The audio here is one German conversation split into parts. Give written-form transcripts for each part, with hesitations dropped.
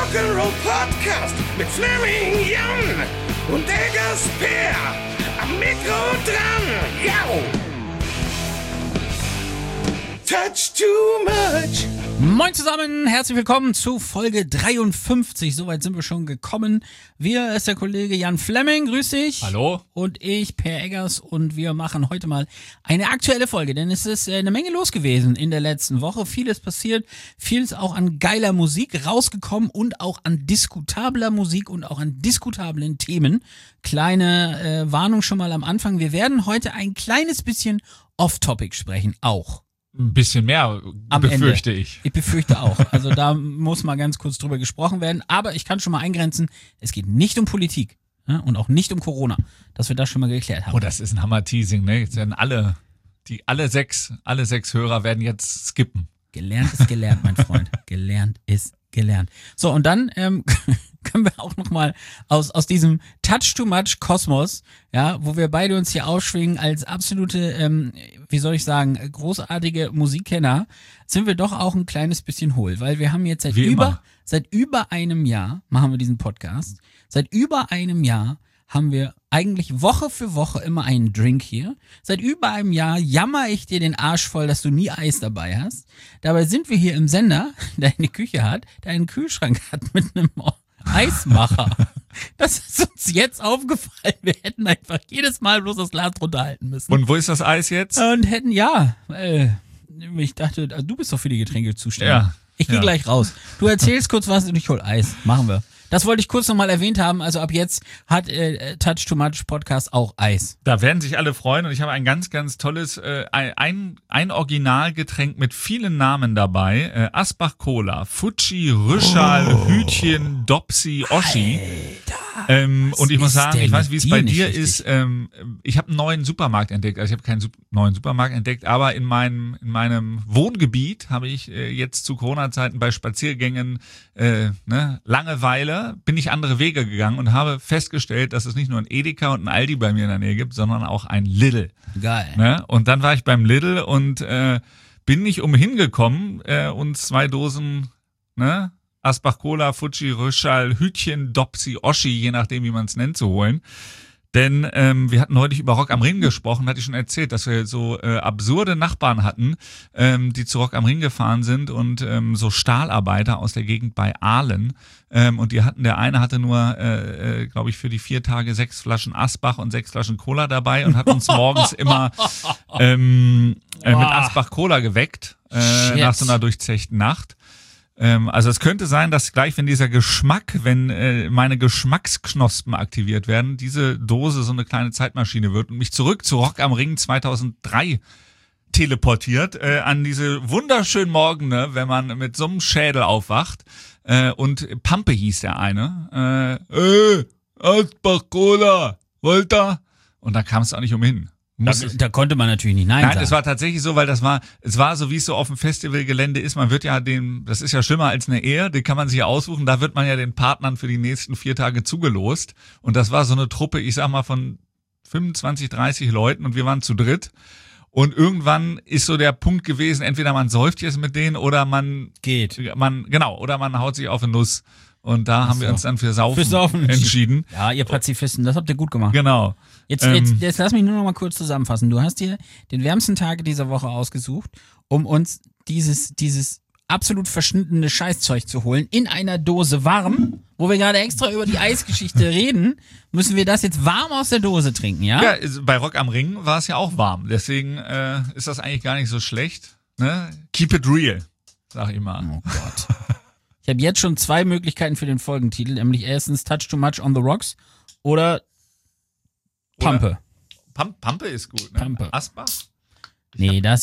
Rock'n'Roll Podcast mit Fleming Jan und Eggers Per am Mikro dran. Jau! Touch too much. Moin zusammen, herzlich willkommen zu Folge 53. Soweit sind wir schon gekommen. Wir ist der Kollege Jan Fleming, grüß dich. Hallo. Und ich, Per Eggers, und wir machen heute mal eine aktuelle Folge, denn es ist eine Menge los gewesen in der letzten Woche. Vieles passiert, vieles auch an geiler Musik rausgekommen und auch an diskutabler Musik und auch an diskutablen Themen. Kleine Warnung schon mal am Anfang. Wir werden heute ein kleines bisschen off-topic sprechen, auch. Ein bisschen mehr, befürchte ich. Ich befürchte auch. Also da muss mal ganz kurz drüber gesprochen werden. Aber ich kann schon mal eingrenzen, es geht nicht um Politik, ne? Und auch nicht um Corona, dass wir das schon mal geklärt haben. Oh, das ist ein Hammer-Teasing, ne? Jetzt werden alle sechs Hörer werden jetzt skippen. Gelernt ist gelernt, mein Freund. Gelernt ist gelernt. So, und dann können wir auch nochmal aus diesem Touch-too-much-Kosmos, ja, wo wir beide uns hier aufschwingen als absolute, wie soll ich sagen, großartige Musikkenner, sind wir doch auch ein kleines bisschen hohl, weil wir haben jetzt seit über einem Jahr, machen wir diesen Podcast, seit über einem Jahr haben wir eigentlich Woche für Woche immer einen Drink hier. Seit über einem Jahr jammer ich dir den Arsch voll, dass du nie Eis dabei hast. Dabei sind wir hier im Sender, der eine Küche hat, der einen Kühlschrank hat mit einem Eismacher. Das ist uns jetzt aufgefallen. Wir hätten einfach jedes Mal bloß das Glas runterhalten müssen. Und wo ist das Eis jetzt? Und hätten, ich dachte, du bist doch für die Getränke zuständig. Ja. Ich gehe gleich raus. Du erzählst kurz was und ich hol Eis. Machen wir. Das wollte ich kurz nochmal erwähnt haben. Also ab jetzt hat Touch Too Much Podcast auch Eis. Da werden sich alle freuen und ich habe ein ganz, ganz tolles, ein Originalgetränk mit vielen Namen dabei. Asbach Cola, Fuji, Rüschal, Hütchen, Dopsi, Oschi. Und ich muss sagen, ich weiß, wie es bei dir ist. Ich habe einen neuen Supermarkt entdeckt. Also ich habe keinen neuen Supermarkt entdeckt, aber in meinem Wohngebiet habe ich jetzt zu Corona-Zeiten bei Spaziergängen Langeweile bin ich andere Wege gegangen und habe festgestellt, dass es nicht nur ein Edeka und ein Aldi bei mir in der Nähe gibt, sondern auch ein Lidl. Geil. Ne? Und dann war ich beim Lidl und bin nicht umhin gekommen, uns 2 Dosen, Asbach Cola, Fuji, Rüschal, Hütchen, Dopsi, Oschi, je nachdem, wie man es nennt, zu holen. Denn wir hatten neulich über Rock am Ring gesprochen, hatte ich schon erzählt, dass wir so absurde Nachbarn hatten, die zu Rock am Ring gefahren sind und so Stahlarbeiter aus der Gegend bei Aalen. Und der eine hatte nur, glaube ich, für die 4 Tage 6 Flaschen Asbach und 6 Flaschen Cola dabei und hat uns morgens immer mit Asbach Cola geweckt, nach so einer durchzechten Nacht. Also es könnte sein, dass gleich, wenn dieser Geschmack, wenn meine Geschmacksknospen aktiviert werden, diese Dose so eine kleine Zeitmaschine wird und mich zurück zu Rock am Ring 2003 teleportiert, an diese wunderschönen Morgene, wenn man mit so einem Schädel aufwacht. Und Pampe hieß der eine. Asbach Cola, wollt ihr? Und da kam es auch nicht umhin. Da konnte man natürlich nicht Nein sagen. Es war tatsächlich so, weil es war so, wie es so auf dem Festivalgelände ist. Man wird ja das ist ja schlimmer als eine Ehe, den kann man sich ja aussuchen. Da wird man ja den Partnern für die nächsten 4 Tage zugelost. Und das war so eine Truppe, ich sag mal, von 25, 30 Leuten und wir waren zu dritt. Und irgendwann ist so der Punkt gewesen, entweder man säuft jetzt mit denen oder man oder man haut sich auf eine Nuss. Und da haben wir uns dann für Saufen entschieden. Ja, ihr Pazifisten, das habt ihr gut gemacht. Genau. Jetzt lass mich nur noch mal kurz zusammenfassen. Du hast dir den wärmsten Tag dieser Woche ausgesucht, um uns dieses absolut verschnittene Scheißzeug zu holen in einer Dose warm. Wo wir gerade extra über die Eisgeschichte reden, müssen wir das jetzt warm aus der Dose trinken, ja? Ja, bei Rock am Ring war es ja auch warm. Deswegen ist das eigentlich gar nicht so schlecht. Ne? Keep it real, sag ich mal. Oh Gott. Ich habe jetzt schon 2 Möglichkeiten für den Folgentitel, nämlich erstens Touch Too Much on the Rocks oder Pampe. Pampe ist gut, ne? Pampe. Asbach? Das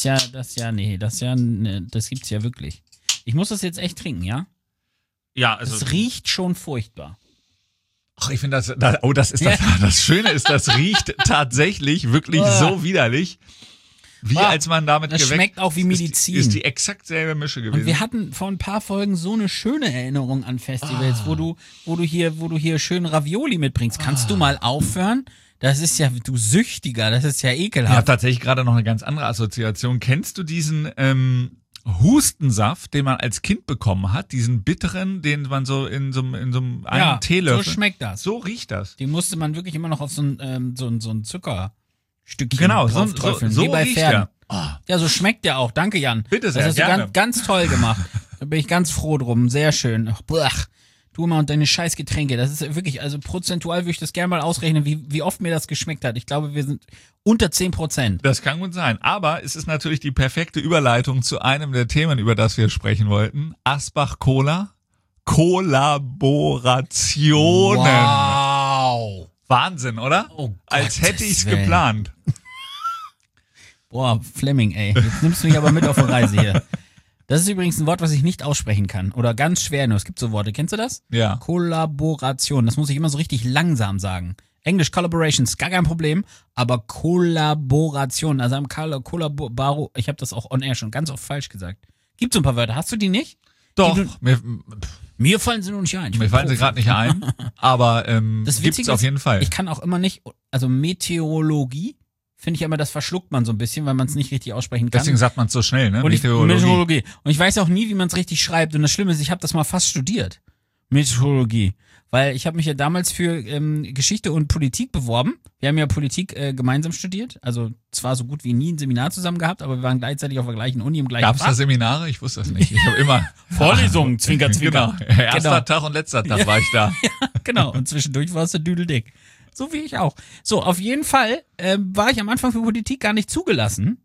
gibt's ja wirklich. Ich muss das jetzt echt trinken, ja? Ja, also. Es riecht schon furchtbar. Ach, ich finde das Schöne ist, das riecht tatsächlich wirklich so widerlich. Wie als man damit das schmeckt auch wie Medizin. Ist die exakt selbe Mische gewesen. Und wir hatten vor ein paar Folgen so eine schöne Erinnerung an Festivals, wo du hier schön Ravioli mitbringst. Kannst du mal aufhören? Das ist ja, du Süchtiger, das ist ja ekelhaft. Ich habe tatsächlich gerade noch eine ganz andere Assoziation. Kennst du diesen Hustensaft, den man als Kind bekommen hat, diesen bitteren, den man so in so einem einen Teelöffel. So schmeckt das. So riecht das. Die musste man wirklich immer noch auf so ein Zuckerstückchen Genau, drauf so träufeln, wie bei riecht Pferden. er. Ja, so schmeckt der auch. Danke, Jan. Bitte sehr, das hast du gerne. ganz toll gemacht. Da bin ich ganz froh drum. Sehr schön. Ach, blach. Du immer und deine scheiß Getränke. Das ist wirklich, also prozentual würde ich das gerne mal ausrechnen, wie oft mir das geschmeckt hat. Ich glaube, wir sind unter 10%. Das kann gut sein. Aber es ist natürlich die perfekte Überleitung zu einem der Themen, über das wir sprechen wollten. Asbach Cola. Kollaborationen. Wow. Wahnsinn, oder? Oh, als hätte Gottes ich's Willen. geplant. Boah, Fleming, ey. Jetzt nimmst du mich aber mit auf eine Reise hier. Das ist übrigens ein Wort, was ich nicht aussprechen kann. Oder ganz schwer nur. Es gibt so Worte. Kennst du das? Ja. Kollaboration. Das muss ich immer so richtig langsam sagen. Englisch Collaborations, gar kein Problem. Aber Kollaboration. Also am Kollaboro. Ich habe das auch on air schon ganz oft falsch gesagt. Gibt so ein paar Wörter. Hast du die nicht? Doch, Mir fallen sie nur nicht ein. mir fallen sie gerade nicht ein, aber Das gibt's Witzige auf jeden Fall. Ich kann auch immer nicht, also Meteorologie, finde ich immer, das verschluckt man so ein bisschen, weil man es nicht richtig aussprechen kann. Deswegen sagt man es so schnell, ne? Und Meteorologie. Und ich weiß auch nie, wie man es richtig schreibt. Und das Schlimme ist, ich habe das mal fast studiert. Meteorologie. Weil ich habe mich ja damals für Geschichte und Politik beworben. Wir haben ja Politik gemeinsam studiert. Also zwar so gut wie nie ein Seminar zusammen gehabt, aber wir waren gleichzeitig auf der gleichen Uni im gleichen Gab's da Fach. Seminare? Ich wusste das nicht. Ich habe immer Vorlesungen, Zwinker, Zwinker. Genau. Erster Genau. Tag und letzter Tag war ich da. Genau, und zwischendurch warst du düdeldick. So wie ich auch. So, auf jeden Fall war ich am Anfang für Politik gar nicht zugelassen,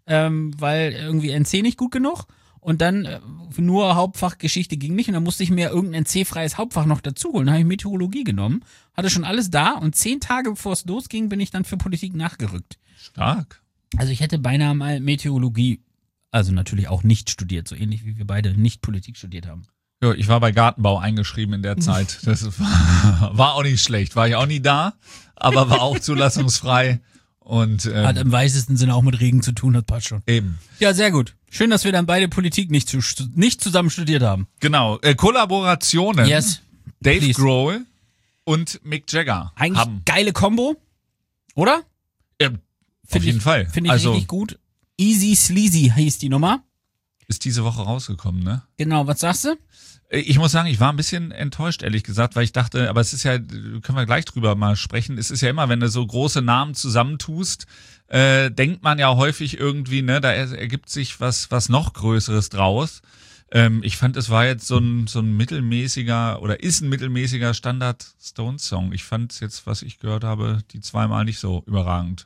weil irgendwie NC nicht gut genug. Und dann nur Hauptfach Geschichte ging nicht. Und dann musste ich mir irgendein NC-freies Hauptfach noch dazu holen. Dann habe ich Meteorologie genommen, hatte schon alles da. Und 10 Tage bevor es losging, bin ich dann für Politik nachgerückt. Stark. Also ich hätte beinahe mal Meteorologie, also natürlich auch nicht studiert, so ähnlich wie wir beide nicht Politik studiert haben. Ja, ich war bei Gartenbau eingeschrieben in der Zeit. Das war auch nicht schlecht. War ich auch nie da, aber war auch zulassungsfrei. Und Hat im weitesten Sinne auch mit Regen zu tun, das passt schon. eben. Ja, sehr gut. Schön, dass wir dann beide Politik nicht zusammen studiert haben. Genau. Kollaborationen. Yes. Dave please. Grohl und Mick Jagger Eigentlich haben. geile Kombo, oder? Auf jeden Fall. Finde ich Also richtig gut. Easy Sleazy hieß die Nummer. ist diese Woche rausgekommen, ne? Genau, was sagst du? Ich muss sagen, ich war ein bisschen enttäuscht, ehrlich gesagt, weil ich dachte, aber es ist ja, können wir gleich drüber mal sprechen, es ist ja immer, wenn du so große Namen zusammentust, denkt man ja häufig irgendwie, ne, da ergibt sich was noch Größeres draus. Ich fand, es war jetzt so ein mittelmäßiger oder ist ein mittelmäßiger Standard-Stones-Song. Ich fand jetzt, was ich gehört habe, die zweimal nicht so überragend.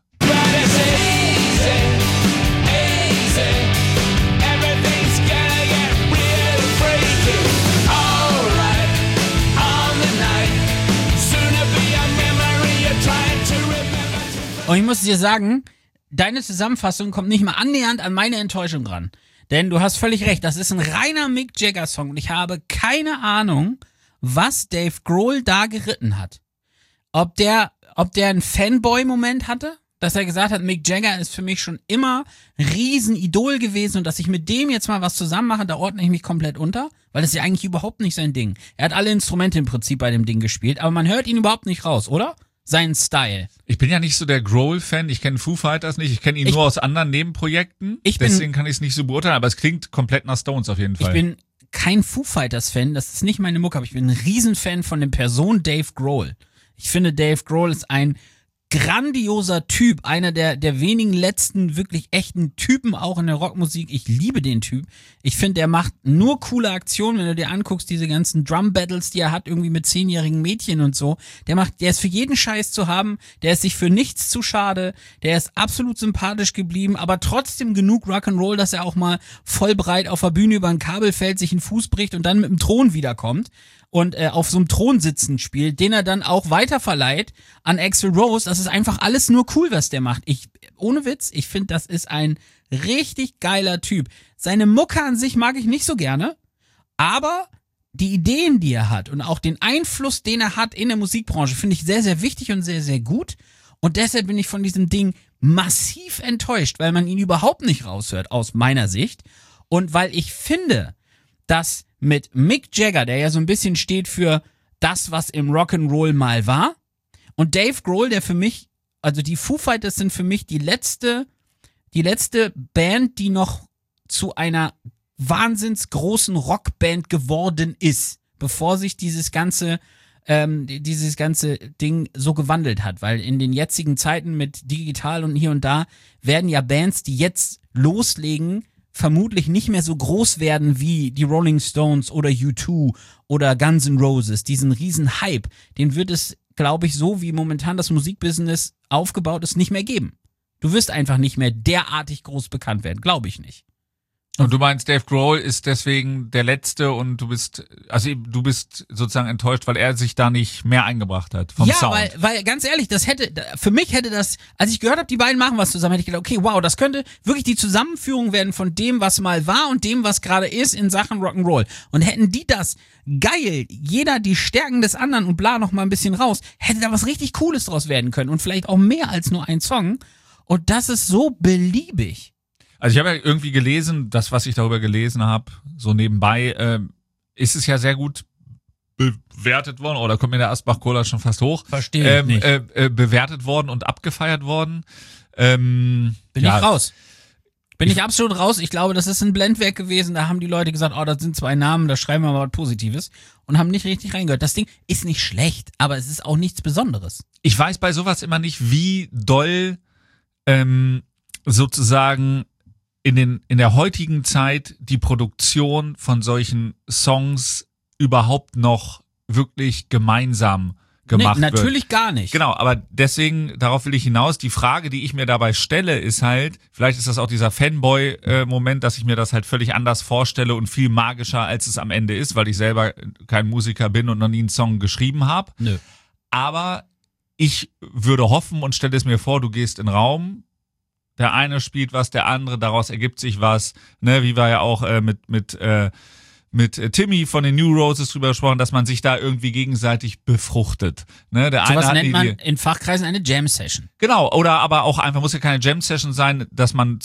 Und ich muss dir sagen, deine Zusammenfassung kommt nicht mal annähernd an meine Enttäuschung ran. Denn du hast völlig recht, das ist ein reiner Mick Jagger-Song und ich habe keine Ahnung, was Dave Grohl da geritten hat. Ob der einen Fanboy-Moment hatte, dass er gesagt hat, Mick Jagger ist für mich schon immer ein Riesenidol gewesen und dass ich mit dem jetzt mal was zusammen mache, da ordne ich mich komplett unter, weil das ist ja eigentlich überhaupt nicht sein Ding. Er hat alle Instrumente im Prinzip bei dem Ding gespielt, aber man hört ihn überhaupt nicht raus, oder? Seinen Style. Ich bin ja nicht so der Grohl-Fan, ich kenne Foo Fighters nicht, ich kenne ihn nur aus anderen Nebenprojekten, deswegen kann ich es nicht so beurteilen, aber es klingt komplett nach Stones auf jeden Fall. Ich bin kein Foo Fighters-Fan, das ist nicht meine Mucke, aber ich bin ein Riesenfan von der Person Dave Grohl. Ich finde, Dave Grohl ist ein grandioser Typ, einer der wenigen letzten wirklich echten Typen auch in der Rockmusik. Ich liebe den Typ. Ich finde, der macht nur coole Aktionen, wenn du dir anguckst, diese ganzen Drum-Battles, die er hat, irgendwie mit 10-jährigen Mädchen und so. Der ist für jeden Scheiß zu haben, der ist sich für nichts zu schade, der ist absolut sympathisch geblieben, aber trotzdem genug Rock'n'Roll, dass er auch mal voll breit auf der Bühne über ein Kabel fällt, sich einen Fuß bricht und dann mit dem Thron wiederkommt. Und auf so einem Thron sitzen spielt, den er dann auch weiterverleiht an Axl Rose. Das ist einfach alles nur cool, was der macht. Ohne Witz, ich finde, das ist ein richtig geiler Typ. Seine Mucke an sich mag ich nicht so gerne, aber die Ideen, die er hat und auch den Einfluss, den er hat in der Musikbranche, finde ich sehr, sehr wichtig und sehr, sehr gut. Und deshalb bin ich von diesem Ding massiv enttäuscht, weil man ihn überhaupt nicht raushört, aus meiner Sicht. Und weil ich finde, dass mit Mick Jagger, der ja so ein bisschen steht für das, was im Rock'n'Roll mal war, und Dave Grohl, der für mich, also die Foo Fighters sind für mich die letzte Band, die noch zu einer wahnsinns großen Rockband geworden ist, bevor sich dieses ganze Ding so gewandelt hat, weil in den jetzigen Zeiten mit digital und hier und da werden ja Bands, die jetzt loslegen, vermutlich nicht mehr so groß werden wie die Rolling Stones oder U2 oder Guns N' Roses. Diesen riesen Hype, den wird es, glaube ich, so wie momentan das Musikbusiness aufgebaut ist, nicht mehr geben. Du wirst einfach nicht mehr derartig groß bekannt werden, glaube ich nicht. Und du meinst, Dave Grohl ist deswegen der Letzte und du bist sozusagen enttäuscht, weil er sich da nicht mehr eingebracht hat vom Sound. Ja, weil ganz ehrlich, für mich hätte das, als ich gehört habe, die beiden machen was zusammen, hätte ich gedacht, okay, wow, das könnte wirklich die Zusammenführung werden von dem, was mal war und dem, was gerade ist in Sachen Rock'n'Roll. Und hätten die das geil, jeder die Stärken des anderen und bla noch mal ein bisschen raus, hätte da was richtig Cooles draus werden können und vielleicht auch mehr als nur ein Song. Und das ist so beliebig. Also ich habe ja irgendwie gelesen, das, was ich darüber gelesen habe, so nebenbei, ist es ja sehr gut bewertet worden, oder kommt mir der Asbach-Cola schon fast hoch? Verstehe ich nicht. Bewertet worden und abgefeiert worden. Bin ich raus. Bin ich absolut raus. Ich glaube, das ist ein Blendwerk gewesen. Da haben die Leute gesagt, oh, das sind 2 Namen, da schreiben wir mal was Positives und haben nicht richtig reingehört. Das Ding ist nicht schlecht, aber es ist auch nichts Besonderes. Ich weiß bei sowas immer nicht, wie doll sozusagen in der heutigen Zeit die Produktion von solchen Songs überhaupt noch wirklich gemeinsam gemacht wird. Natürlich gar nicht. Genau, aber deswegen, darauf will ich hinaus, die Frage, die ich mir dabei stelle, ist halt, vielleicht ist das auch dieser Fanboy-Moment, dass ich mir das halt völlig anders vorstelle und viel magischer, als es am Ende ist, weil ich selber kein Musiker bin und noch nie einen Song geschrieben habe. Nö. Aber ich würde hoffen und stelle es mir vor, du gehst in den Raum, der eine spielt was, der andere, daraus ergibt sich was, ne, wie wir ja auch mit Timmy von den New Roses drüber gesprochen, dass man sich da irgendwie gegenseitig befruchtet. Ne, der eine sowas hat nennt man in Fachkreisen eine Jam-Session. Genau, oder aber auch einfach, muss ja keine Jam-Session sein, dass man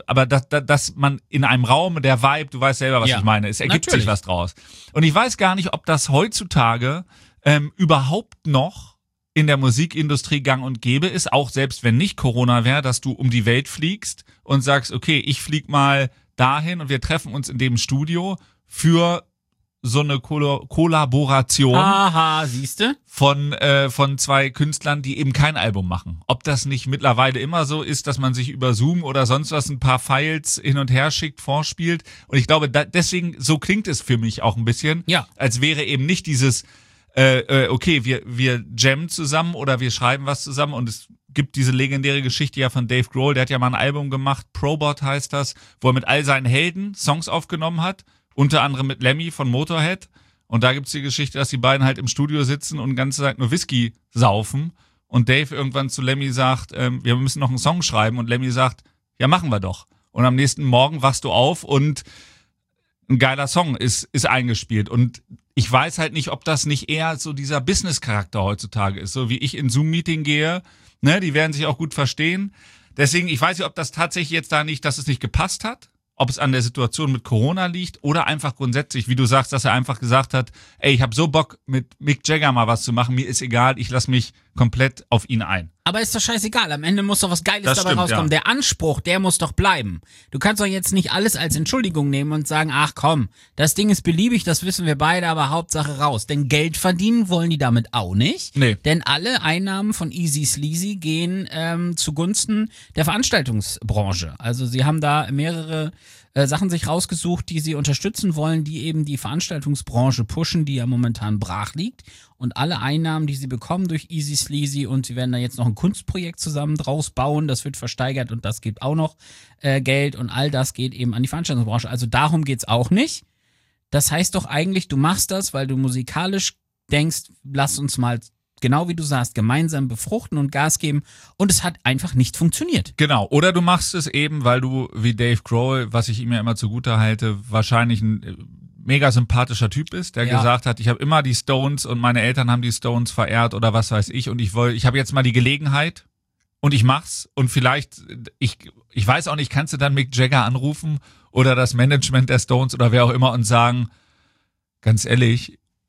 dass man in einem Raum, der Vibe, du weißt selber, was ich meine, es ergibt sich was draus. Und ich weiß gar nicht, ob das heutzutage überhaupt noch in der Musikindustrie gang und gäbe ist, auch selbst wenn nicht Corona wäre, dass du um die Welt fliegst und sagst, okay, ich flieg mal dahin und wir treffen uns in dem Studio für so eine Kollaboration. Aha, siehste? Von 2 Künstlern, die eben kein Album machen. Ob das nicht mittlerweile immer so ist, dass man sich über Zoom oder sonst was ein paar Files hin und her schickt, vorspielt. Und ich glaube, deswegen, so klingt es für mich auch ein bisschen, als wäre eben nicht dieses okay, wir jammen zusammen oder wir schreiben was zusammen und es gibt diese legendäre Geschichte ja von Dave Grohl, der hat ja mal ein Album gemacht, Probot heißt das, wo er mit all seinen Helden Songs aufgenommen hat, unter anderem mit Lemmy von Motorhead und da gibt's die Geschichte, dass die beiden halt im Studio sitzen und die ganze Zeit nur Whisky saufen und Dave irgendwann zu Lemmy sagt, wir müssen noch einen Song schreiben und Lemmy sagt, ja machen wir doch. Und am nächsten Morgen wachst du auf und ein geiler Song ist eingespielt und ich weiß halt nicht, ob das nicht eher so dieser Business-Charakter heutzutage ist, so wie ich in Zoom-Meeting gehe, ne, die werden sich auch gut verstehen. Deswegen, ich weiß nicht, ob das tatsächlich jetzt da nicht, dass es nicht gepasst hat, ob es an der Situation mit Corona liegt oder einfach grundsätzlich, wie du sagst, dass er einfach gesagt hat, ey, ich habe so Bock mit Mick Jagger mal was zu machen, mir ist egal, ich lass mich komplett auf ihn ein. Aber ist doch scheißegal, am Ende muss doch was Geiles dabei rauskommen. Ja. Der Anspruch, der muss doch bleiben. Du kannst doch jetzt nicht alles als Entschuldigung nehmen und sagen, ach komm, das Ding ist beliebig, das wissen wir beide, aber Hauptsache raus. Denn Geld verdienen wollen die damit auch nicht. Nee. Denn alle Einnahmen von Easy Sleazy gehen zugunsten der Veranstaltungsbranche. Also sie haben da mehrere Sachen sich rausgesucht, die sie unterstützen wollen, die eben die Veranstaltungsbranche pushen, die ja momentan brach liegt. Und alle Einnahmen, die sie bekommen durch Easy Sleazy und sie werden da jetzt noch ein Kunstprojekt zusammen draus bauen, das wird versteigert und das gibt auch noch Geld und all das geht eben an die Veranstaltungsbranche. Also darum geht's auch nicht. Das heißt doch eigentlich, du machst das, weil du musikalisch denkst, lass uns mal, genau wie du sagst, gemeinsam befruchten und Gas geben und es hat einfach nicht funktioniert. Genau, oder du machst es eben, weil du wie Dave Grohl, was ich ihm ja immer zugute halte, wahrscheinlich ein mega sympathischer Typ ist, der gesagt hat, ich habe immer die Stones und meine Eltern haben die Stones verehrt oder was weiß ich und ich habe jetzt mal die Gelegenheit und ich mach's und vielleicht, ich weiß auch nicht, kannst du dann Mick Jagger anrufen oder das Management der Stones oder wer auch immer und sagen, ganz ehrlich,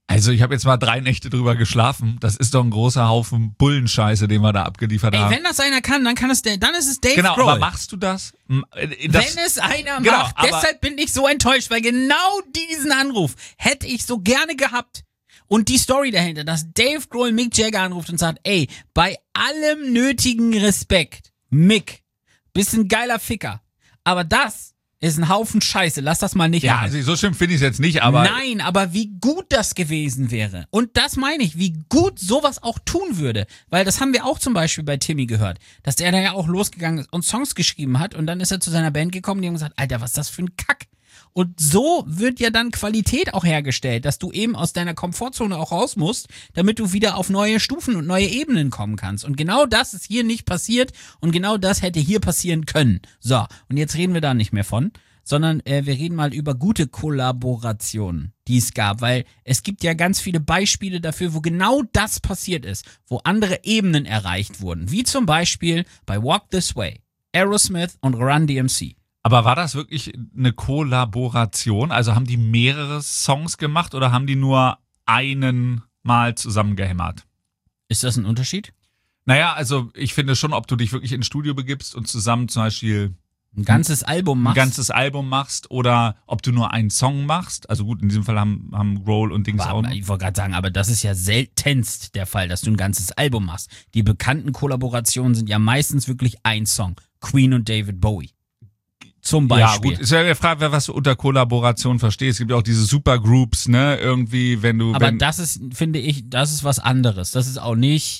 Also ich habe jetzt mal 3 Nächte drüber geschlafen. Das ist doch ein großer Haufen Bullenscheiße, den wir da abgeliefert haben. Wenn das einer kann, dann ist es Dave Genau, Grohl. aber machst du das? Wenn es einer macht. Deshalb bin ich so enttäuscht, weil genau diesen Anruf hätte ich so gerne gehabt. Und die Story dahinter, dass Dave Grohl Mick Jagger anruft und sagt, ey, bei allem nötigen Respekt, Mick, bist ein geiler Ficker. Aber das ist ein Haufen Scheiße. Lass das mal nicht machen. Ja, also so schlimm finde ich es jetzt nicht, aber... Nein, aber wie gut das gewesen wäre. Und das meine ich, wie gut sowas auch tun würde. Weil das haben wir auch zum Beispiel bei Timmy gehört. Dass der da ja auch losgegangen ist und Songs geschrieben hat. Und dann ist er zu seiner Band gekommen und die haben gesagt, Alter, was ist das für ein Kack? Und so wird ja dann Qualität auch hergestellt, dass du eben aus deiner Komfortzone auch raus musst, damit du wieder auf neue Stufen und neue Ebenen kommen kannst. Und genau das ist hier nicht passiert und genau das hätte hier passieren können. So, und jetzt reden wir da nicht mehr von, sondern wir reden mal über gute Kollaborationen, die es gab, weil es gibt ja ganz viele Beispiele dafür, wo genau das passiert ist, wo andere Ebenen erreicht wurden, wie zum Beispiel bei Walk This Way, Aerosmith und Run DMC. Aber war das wirklich eine Kollaboration? Also haben die mehrere Songs gemacht oder haben die nur einen Mal zusammengehämmert? Ist das ein Unterschied? Naja, also ich finde schon, ob du dich wirklich ins Studio begibst und zusammen zum Beispiel ein ganzes Album machst oder ob du nur einen Song machst. Also gut, in diesem Fall haben Grohl und Dings auch noch. Ich wollte gerade sagen, aber das ist ja seltenst der Fall, dass du ein ganzes Album machst. Die bekannten Kollaborationen sind ja meistens wirklich ein Song. Queen und David Bowie. Zum Beispiel. Ja, gut, ist ja die Frage, was du unter Kollaboration verstehst. Es gibt ja auch diese Supergroups, ne, irgendwie, wenn du... Aber das ist, finde ich, das ist was anderes. Das ist auch nicht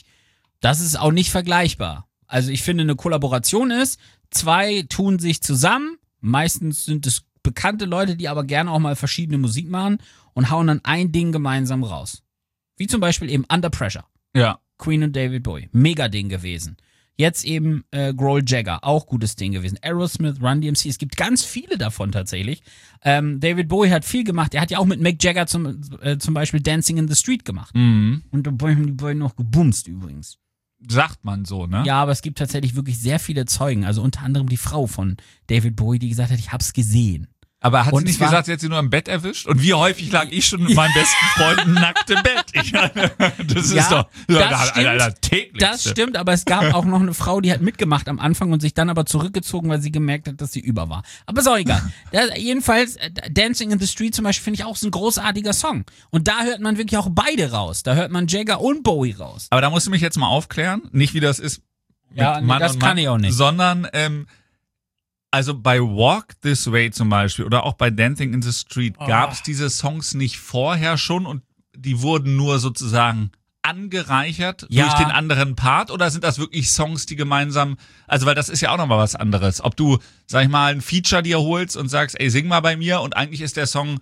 vergleichbar. Also ich finde, eine Kollaboration ist, 2 tun sich zusammen, meistens sind es bekannte Leute, die aber gerne auch mal verschiedene Musik machen und hauen dann ein Ding gemeinsam raus. Wie zum Beispiel eben Under Pressure. Ja. Queen und David Bowie. Mega Ding gewesen. Jetzt eben Grohl Jagger, auch gutes Ding gewesen. Aerosmith, Run DMC, es gibt ganz viele davon tatsächlich. David Bowie hat viel gemacht. Er hat ja auch mit Mick Jagger zum Beispiel Dancing in the Street gemacht. Mhm. Und dabei haben die beiden noch gebumst übrigens. Sagt man so, ne? Ja, aber es gibt tatsächlich wirklich sehr viele Zeugen. Also unter anderem die Frau von David Bowie, die gesagt hat, ich hab's gesehen. Aber hat sie nicht gesagt, sie hat sie nur im Bett erwischt? Und wie häufig lag ich schon mit meinen besten Freunden nackt im Bett? Das ist doch täglich. Das stimmt, aber es gab auch noch eine Frau, die hat mitgemacht am Anfang und sich dann aber zurückgezogen, weil sie gemerkt hat, dass sie über war. Aber ist auch egal. Jedenfalls, Dancing in the Street zum Beispiel, finde ich auch ist ein großartiger Song. Und da hört man wirklich auch beide raus. Da hört man Jagger und Bowie raus. Aber da musst du mich jetzt mal aufklären. Nicht, wie das ist mit Mann das und kann Mann, ich auch nicht. Sondern, also bei Walk This Way zum Beispiel oder auch bei Dancing in the Street gab es diese Songs nicht vorher schon und die wurden nur sozusagen angereichert durch den anderen Part oder sind das wirklich Songs, die gemeinsam, also weil das ist ja auch nochmal was anderes. Ob du, sag ich mal, ein Feature dir holst und sagst, ey, sing mal bei mir und eigentlich ist der Song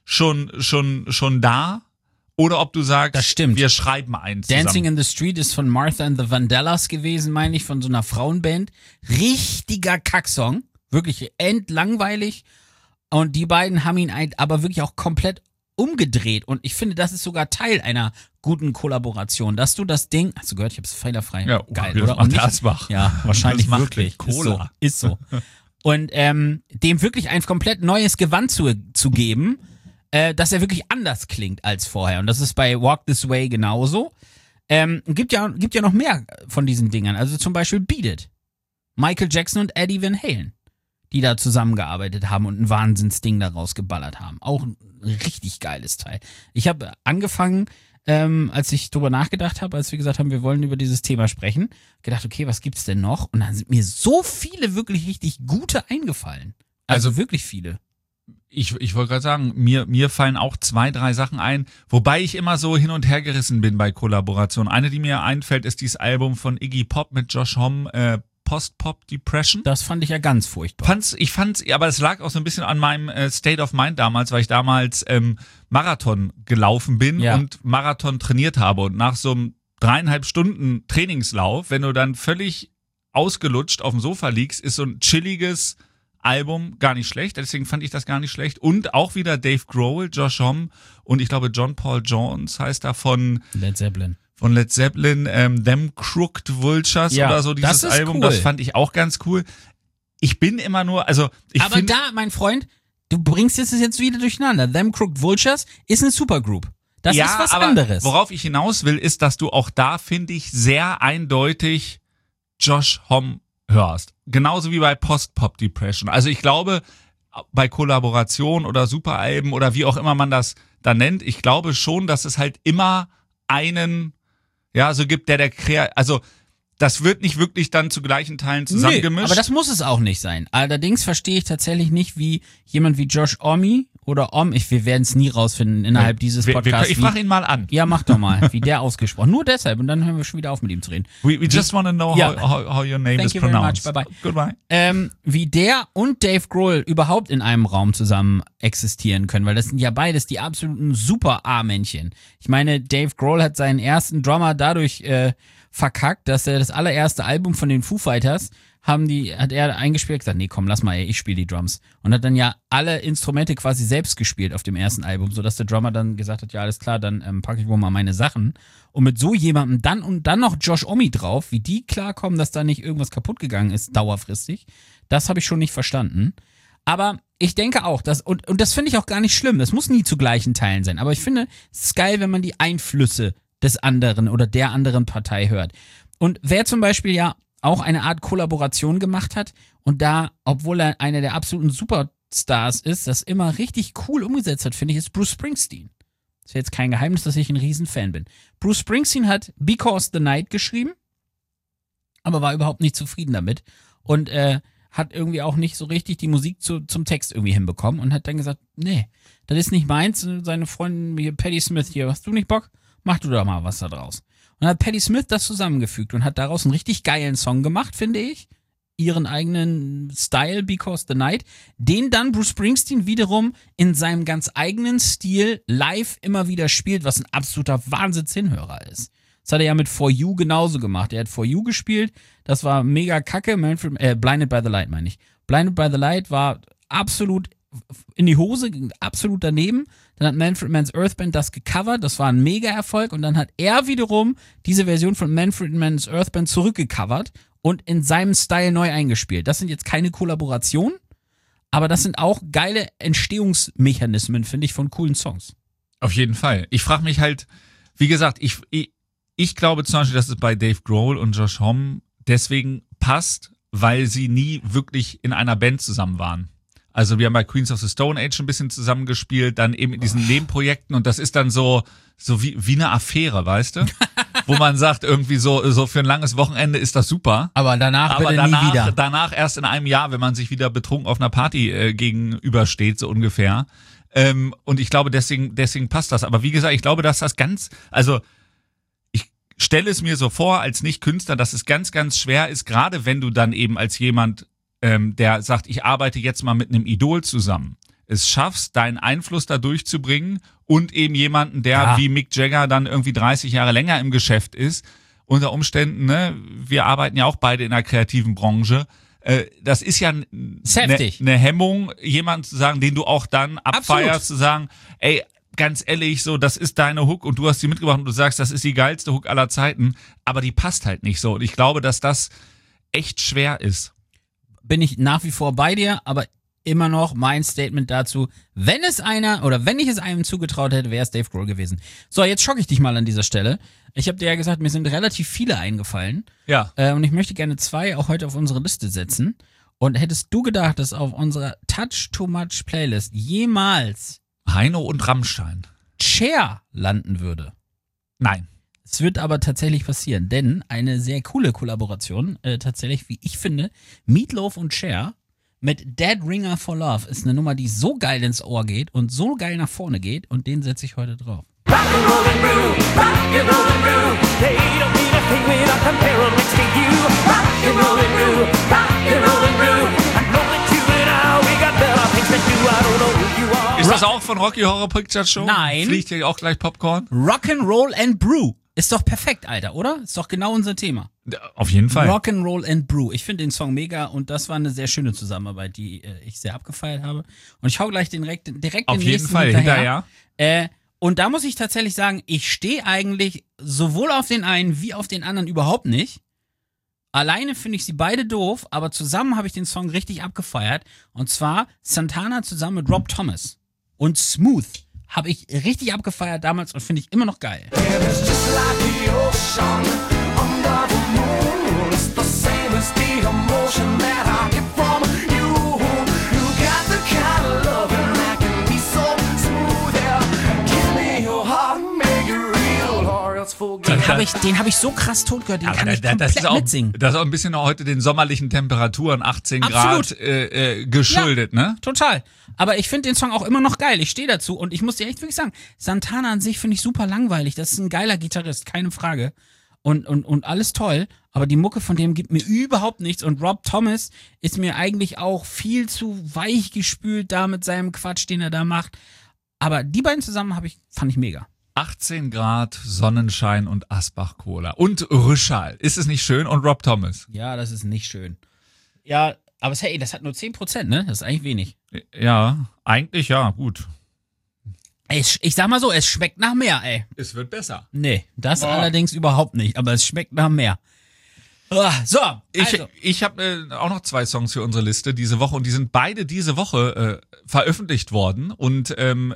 schon da oder ob du sagst, das stimmt. Wir schreiben eins zusammen. Dancing in the Street ist von Martha and the Vandellas gewesen, meine ich, von so einer Frauenband. Richtiger Kacksong. Wirklich endlangweilig. Und die beiden haben ihn aber wirklich auch komplett umgedreht. Und ich finde, das ist sogar Teil einer guten Kollaboration, dass du das Ding, hast du gehört, ich hab's feilerfrei. Ja, geil, oder? Und nicht, ja, wahrscheinlich wirklich. Cola. Ist so. Und dem wirklich ein komplett neues Gewand zu geben, dass er wirklich anders klingt als vorher. Und das ist bei Walk This Way genauso. Gibt ja noch mehr von diesen Dingern. Also zum Beispiel Beat It. Michael Jackson und Eddie Van Halen, die da zusammengearbeitet haben und ein Wahnsinnsding daraus geballert haben. Auch ein richtig geiles Teil. Ich habe angefangen, als ich drüber nachgedacht habe, als wir gesagt haben, wir wollen über dieses Thema sprechen, gedacht, okay, was gibt's denn noch? Und dann sind mir so viele wirklich richtig gute eingefallen. Also wirklich viele. Ich wollte gerade sagen, mir fallen auch 2, 3 Sachen ein, wobei ich immer so hin und her gerissen bin bei Kollaborationen. Eine, die mir einfällt, ist dieses Album von Iggy Pop mit Josh Homme, Post-Pop Depression. Das fand ich ja ganz furchtbar. Ich fand's, aber es lag auch so ein bisschen an meinem State of Mind damals, weil ich damals Marathon gelaufen bin und Marathon trainiert habe. Und nach so einem 3,5 Stunden Trainingslauf, wenn du dann völlig ausgelutscht auf dem Sofa liegst, ist so ein chilliges Album gar nicht schlecht. Deswegen fand ich das gar nicht schlecht. Und auch wieder Dave Grohl, Josh Homme und ich glaube John Paul Jones heißt da von Led Zeppelin. Von Led Zeppelin, Them Crooked Vultures oder so, dieses Album, cool. Das fand ich auch ganz cool. Ich bin immer nur, also ich aber da, mein Freund, du bringst es jetzt wieder durcheinander. Them Crooked Vultures ist eine Supergroup. Das ist was aber anderes. Worauf ich hinaus will, ist, dass du auch da, finde ich, sehr eindeutig Josh Homme hörst. Genauso wie bei Post-Pop Depression. Also ich glaube, bei Kollaboration oder Superalben oder wie auch immer man das da nennt, ich glaube schon, dass es halt immer einen, ja, so gibt, also das wird nicht wirklich dann zu gleichen Teilen zusammengemischt. Aber das muss es auch nicht sein. Allerdings verstehe ich tatsächlich nicht, wie jemand wie Josh Homme oder wir werden es nie rausfinden innerhalb dieses Podcasts. Ich frage ihn mal an. Ja, mach doch mal, wie der ausgesprochen. Nur deshalb und dann hören wir schon wieder auf, mit ihm zu reden. We just want to know how your name is pronounced. Thank you very much. Bye-bye. Goodbye. Wie der und Dave Grohl überhaupt in einem Raum zusammen existieren können, weil das sind ja beides die absoluten Super-A-Männchen. Ich meine, Dave Grohl hat seinen ersten Drummer dadurch verkackt, dass er das allererste Album von den Foo Fighters hat er eingespielt und gesagt, nee, komm, lass mal, ich spiele die Drums. Und hat dann ja alle Instrumente quasi selbst gespielt auf dem ersten Album, sodass der Drummer dann gesagt hat, ja, alles klar, dann packe ich wohl mal meine Sachen. Und mit so jemandem dann noch Josh Homme drauf, wie die klarkommen, dass da nicht irgendwas kaputt gegangen ist, dauerfristig, das habe ich schon nicht verstanden. Aber ich denke auch, und das finde ich auch gar nicht schlimm, das muss nie zu gleichen Teilen sein, aber ich finde, es ist geil, wenn man die Einflüsse des anderen oder der anderen Partei hört. Und wer zum Beispiel ja auch eine Art Kollaboration gemacht hat und da, obwohl er einer der absoluten Superstars ist, das immer richtig cool umgesetzt hat, finde ich, ist Bruce Springsteen. Ist ja jetzt kein Geheimnis, dass ich ein Riesenfan bin. Bruce Springsteen hat Because the Night geschrieben, aber war überhaupt nicht zufrieden damit und hat irgendwie auch nicht so richtig die Musik zum Text irgendwie hinbekommen und hat dann gesagt, nee, das ist nicht meins. Seine Freundin hier, Patti Smith hier, hast du nicht Bock? Mach du doch mal was da draus. Und dann hat Patti Smith das zusammengefügt und hat daraus einen richtig geilen Song gemacht, finde ich. Ihren eigenen Style, Because the Night, den dann Bruce Springsteen wiederum in seinem ganz eigenen Stil live immer wieder spielt, was ein absoluter Wahnsinns-Hinhörer ist. Das hat er ja mit For You genauso gemacht. Er hat For You gespielt, das war mega kacke. Blinded by the Light meine ich. Blinded by the Light war absolut in die Hose, absolut daneben. Dann hat Manfred Mann's Earth Band das gecovert, das war ein Mega-Erfolg und dann hat er wiederum diese Version von Manfred Mann's Earth Band zurückgecovert und in seinem Style neu eingespielt. Das sind jetzt keine Kollaborationen, aber das sind auch geile Entstehungsmechanismen, finde ich, von coolen Songs. Auf jeden Fall. Ich frage mich halt, wie gesagt, ich glaube zum Beispiel, dass es bei Dave Grohl und Josh Homme deswegen passt, weil sie nie wirklich in einer Band zusammen waren. Also wir haben bei Queens of the Stone Age ein bisschen zusammengespielt, dann eben in diesen Nebenprojekten und das ist dann so wie eine Affäre, weißt du? Wo man sagt irgendwie so für ein langes Wochenende ist das super. Aber danach nie wieder. Danach erst in einem Jahr, wenn man sich wieder betrunken auf einer Party gegenübersteht, so ungefähr. Und ich glaube, deswegen passt das. Aber wie gesagt, ich glaube, dass das ich stelle es mir so vor, als Nicht-Künstler, dass es ganz, ganz schwer ist, gerade wenn du dann eben als jemand der sagt, ich arbeite jetzt mal mit einem Idol zusammen, es schaffst, deinen Einfluss da durchzubringen und eben jemanden, der wie Mick Jagger dann irgendwie 30 Jahre länger im Geschäft ist, unter Umständen, ne, wir arbeiten ja auch beide in der kreativen Branche, das ist ja eine Hemmung, jemanden zu sagen, den du auch dann abfeierst, absolut. Zu sagen, ey, ganz ehrlich, so, das ist deine Hook und du hast sie mitgebracht und du sagst, das ist die geilste Hook aller Zeiten, aber die passt halt nicht so und ich glaube, dass das echt schwer ist. Bin ich nach wie vor bei dir, aber immer noch mein Statement dazu, wenn ich es einem zugetraut hätte, wäre es Dave Grohl gewesen. So, jetzt schocke ich dich mal an dieser Stelle. Ich habe dir ja gesagt, mir sind relativ viele eingefallen. Ja. Und ich möchte gerne 2 auch heute auf unsere Liste setzen. Und hättest du gedacht, dass auf unserer Touch Too Much Playlist jemals Heino und Rammstein Cher landen würde? Nein. Es wird aber tatsächlich passieren, denn eine sehr coole Kollaboration, tatsächlich, wie ich finde, Meatloaf und Cher mit Dead Ringer for Love ist eine Nummer, die so geil ins Ohr geht und so geil nach vorne geht und den setze ich heute drauf. Rock'n'rollin' Brew, they don't mean a thing without comparing next to you. Rock'n'rollin' Brew, I'm rolling to it now, we got better things to do, I don't know who you are. Ist das auch von Rocky Horror Picture Show? Nein. Fliegt hier auch gleich Popcorn? Rock'n'Roll and Brew. Ist doch perfekt, Alter, oder? Ist doch genau unser Thema. Auf jeden Fall. Rock'n'Roll and Brew. Ich finde den Song mega und das war eine sehr schöne Zusammenarbeit, die ich sehr abgefeiert habe. Und ich hau gleich direkt den nächsten auf jeden Fall hinterher. Und da muss ich tatsächlich sagen, ich stehe eigentlich sowohl auf den einen wie auf den anderen überhaupt nicht. Alleine finde ich sie beide doof, aber zusammen habe ich den Song richtig abgefeiert. Und zwar Santana zusammen mit Rob Thomas. Und Smooth habe ich richtig abgefeiert damals und finde ich immer noch geil. And it's just like the ocean under the moon. It's the same as the emotion that I get from you. You got the kind of loving that can be so smooth. Yeah, give me your heart, make it real, or else forget. Den hab ich so krass tot gehört, den kann ich komplett mitsingen. Das ist auch ein bisschen auch heute den sommerlichen Temperaturen, 18 Absolut. Grad geschuldet, ne? Total. Aber ich finde den Song auch immer noch geil. Ich stehe dazu und ich muss dir echt wirklich sagen, Santana an sich finde ich super langweilig. Das ist ein geiler Gitarrist, keine Frage. Und alles toll. Aber die Mucke von dem gibt mir überhaupt nichts. Und Rob Thomas ist mir eigentlich auch viel zu weich gespült da mit seinem Quatsch, den er da macht. Aber die beiden zusammen fand ich mega. 18 Grad, Sonnenschein und Asbach-Cola. Und Rüschal. Ist es nicht schön? Und Rob Thomas. Ja, das ist nicht schön. Ja, aber hey, das hat nur 10%, ne? Das ist eigentlich wenig. Ja, eigentlich ja, gut. Ich sag mal so, es schmeckt nach mehr, ey. Es wird besser. Nee, das allerdings überhaupt nicht, aber es schmeckt nach mehr. So, also. Ich habe auch noch 2 Songs für unsere Liste diese Woche und die sind beide diese Woche veröffentlicht worden und